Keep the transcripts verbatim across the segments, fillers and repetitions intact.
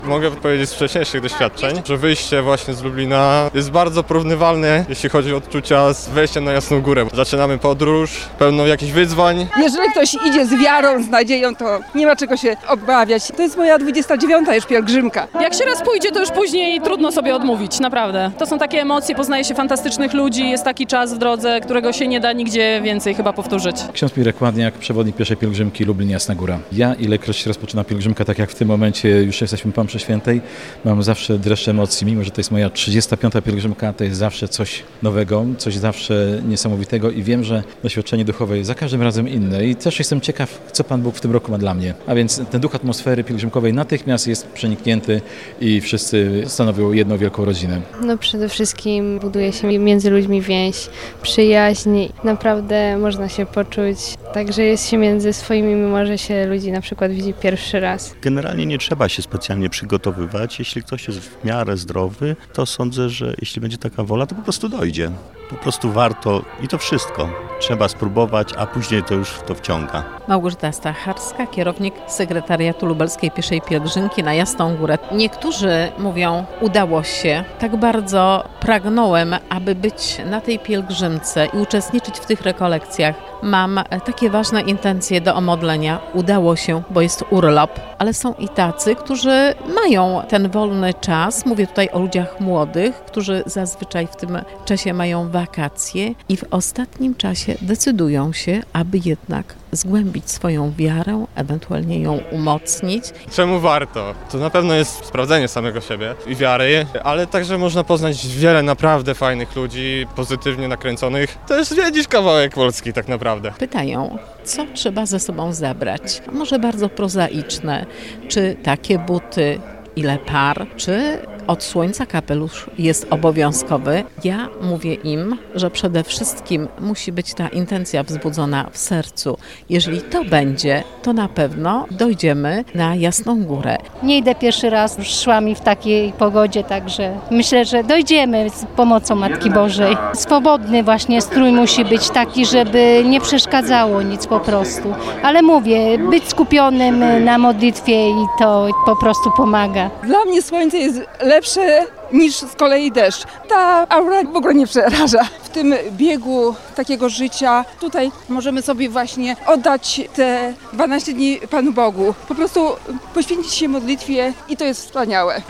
Mogę powiedzieć z wcześniejszych doświadczeń, że wyjście właśnie z Lublina jest bardzo porównywalne, jeśli chodzi o odczucia z wejściem na Jasną Górę. Zaczynamy podróż, pełną jakichś wyzwań. Jeżeli ktoś idzie z wiarą, z nadzieją, to nie ma czego się obawiać. To jest moja dwudziesta dziewiąta już pielgrzymka. Jak się raz pójdzie, to już później trudno sobie odmówić, naprawdę. To są takie emocje, poznaje się fantastycznych ludzi, jest taki czas w drodze, którego się nie da nigdzie więcej chyba powtórzyć. Ksiądz Mirek Ładniak, przewodnik pierwszej pielgrzymki Lublin-Jasna Góra. Ja, ilekroć się rozpoczyna pielgrzymka, tak jak w tym momencie już jesteśmy po mszy świętej, mam zawsze dreszcz emocji, mimo że to jest moja trzydziesta piąta pielgrzymka, to jest zawsze coś nowego, coś zawsze niesamowitego i wiem, że doświadczenie duchowe jest za każdym razem inne i też jestem ciekaw, co Pan Bóg w tym roku ma dla mnie. A więc ten duch atmosfery pielgrzymkowej natychmiast jest przeniknięty i wszyscy stanowią jedną wielką rodzinę. No przede wszystkim buduje się między ludźmi więź, przyjaźń. Naprawdę można się poczuć tak, że jest się między swoimi, mimo że się ludzi na przykład widzi pierwszy raz. Generalnie nie trzeba się specjalnie przygotowywać. Jeśli ktoś jest w miarę zdrowy, to sądzę, że jeśli będzie taka wola, to po prostu dojdzie. Po prostu warto i to wszystko. Trzeba spróbować, a później to już w to wciąga. Małgorzata Stacharska, kierownik sekretariatu lubelskiej pieszej pielgrzymki na Jasną Górę. Niektórzy mówią, udało się. Tak bardzo pragnąłem, aby być na tej pielgrzymce i uczestniczyć w tych rekolekcjach. Mam takie ważne intencje do omodlenia. Udało się, bo jest urlop, ale są i tacy, którzy mają ten wolny czas. Mówię tutaj o ludziach młodych, którzy zazwyczaj w tym czasie mają wakacje i w ostatnim czasie decydują się, aby jednak zgłębić swoją wiarę, ewentualnie ją umocnić. Czemu warto? To na pewno jest sprawdzenie samego siebie i wiary, ale także można poznać wiele naprawdę fajnych ludzi, pozytywnie nakręconych. To jest zwiedzić kawałek Polski tak naprawdę. Pytają, co trzeba ze sobą zabrać? Może bardzo prozaiczne, czy takie buty, ile par, czy od słońca kapelusz jest obowiązkowy. Ja mówię im, że przede wszystkim musi być ta intencja wzbudzona w sercu. Jeżeli to będzie, to na pewno dojdziemy na Jasną Górę. Nie idę pierwszy raz, już szłam i w takiej pogodzie, także myślę, że dojdziemy z pomocą Matki Bożej. Swobodny właśnie strój musi być taki, żeby nie przeszkadzało nic po prostu. Ale mówię, być skupionym na modlitwie i to po prostu pomaga. Dla mnie słońce jest lepsze niż z kolei deszcz. Ta aura w ogóle nie przeraża. W tym biegu takiego życia tutaj możemy sobie właśnie oddać te dwanaście dni Panu Bogu. Po prostu poświęcić się modlitwie i to jest wspaniałe.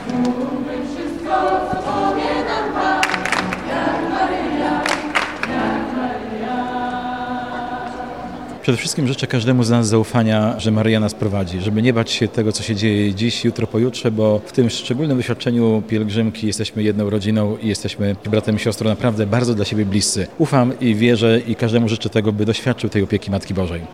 Przede wszystkim życzę każdemu z nas zaufania, że Maryja nas prowadzi, żeby nie bać się tego, co się dzieje dziś, jutro, pojutrze, bo w tym szczególnym doświadczeniu pielgrzymki jesteśmy jedną rodziną i jesteśmy bratem i siostrą naprawdę bardzo dla siebie bliscy. Ufam i wierzę i każdemu życzę tego, by doświadczył tej opieki Matki Bożej.